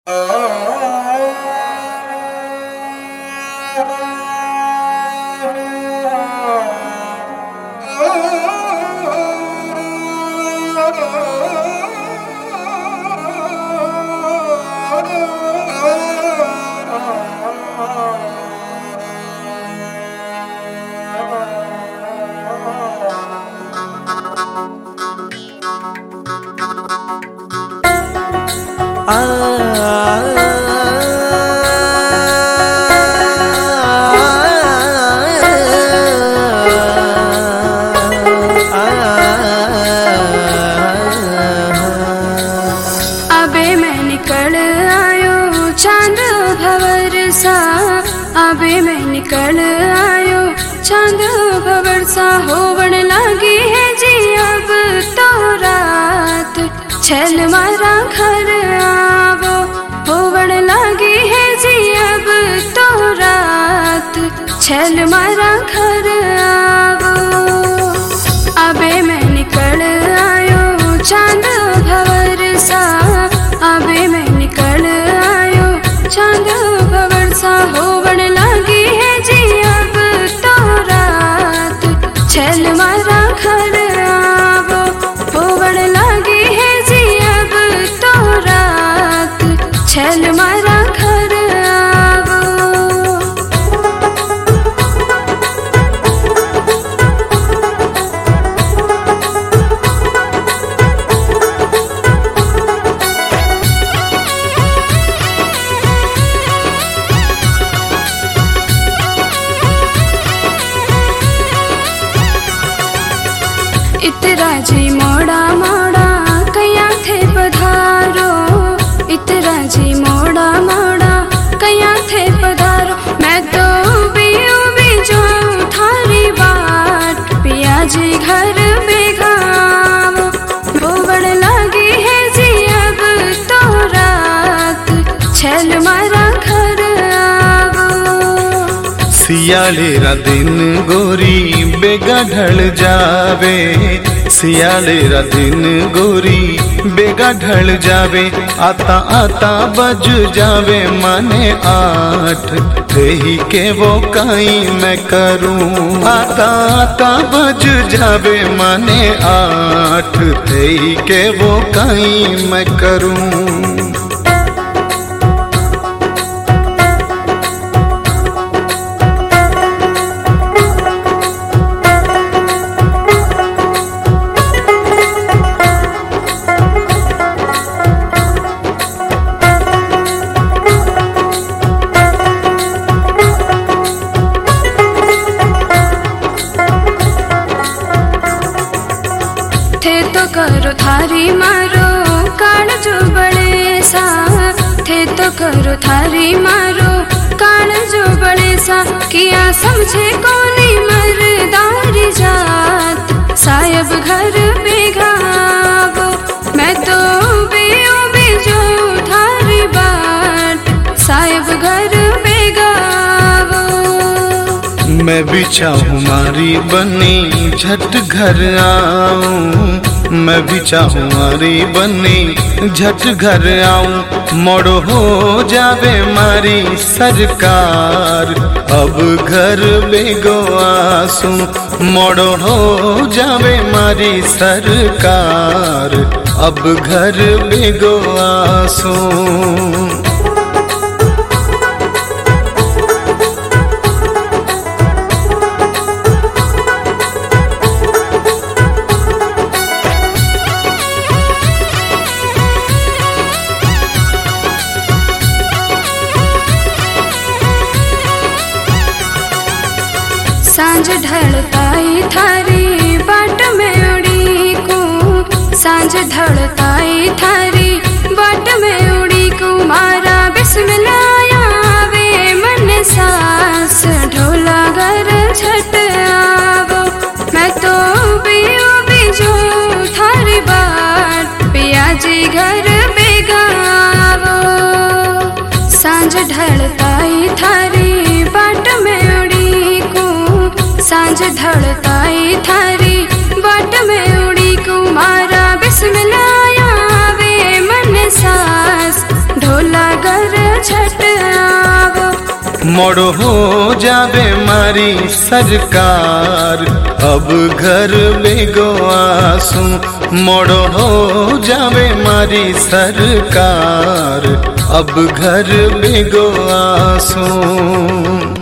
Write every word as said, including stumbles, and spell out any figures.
अबे मैं निकल आयो चांद भवर सा, अबे मैं निकल आयो चांद भवर सा। होवण लागी है जी अब तो रात, छल मारा घर आवो। होवण लागी है जी अब तो रात, छल मारा घर आवो। अबे मैं निकल आयो चांद भवर सा, अबे मैं निकल आयो चांद भवर सा। होवण लागी है जी अब तो रात, छल मारा घर आवो। होवण लागी है जी अब तो रात, छल मारा घर आवो। इतरा जी मोड़ा मोड़ा कया थे पधारो, इतरा जी मोड़ा मोड़ा कया थे पधारो। मैं तो भी भी जो थारी बाट, पिया जी घर बेगावो। होवण लागी है जी अब तो रात, छल मारा घर आवो। सियाले रा दिन गोरी बेगा ढल जावे, सियाले रा दिन गोरी बेगा ढल जावे। आता आता बज जावे माने आठ, रही के वो काई मैं करूं। आता आता बज जावे माने आठ, रही के वो काई मैं करूं। थे तो करो थारी मारो कान जो बड़े सा, थे तो करो थारी मारो कान जो बड़े सा। किया समझे कोनी मर्दारी जात, सायब घर बेगावो। मैं तो बेओ बेजो थारी बाट, सायब घर बेगावो। मैं भी चाहूँ मारी बनी झट घर आऊं, मैं भी चाहूँ मारी बनी झट घर आऊं। मोड़ो हो जावे मारी सरकार, अब घर बेगो आसूं। मोड़ो हो जावे मारी सरकार, अब घर बेगो आसूं। सांझ ढलताई थारी बाट में उड़ी को, सांझ ढलताई थारी बाट में उड़ी को। मारा बिस्मिल्लाह आवे मन सांस, ढोला घर झट आवो। मैं तो बियो बिजो थारी बाट, पिया जी घर बेगावो। सांझ ढलताई थारी बाट में उड़ी को, सांझ ढलताई थारी बाट में उड़ी को। मारा बिस्मिल्लाह आवे मन सांस, झोला घर छठ आवो। मोड़ो हो जावे मारी सरकार, अब घर बेगो आसू। मोड़ो हो जावे मारी सरकार, अब घर बेगो आसू।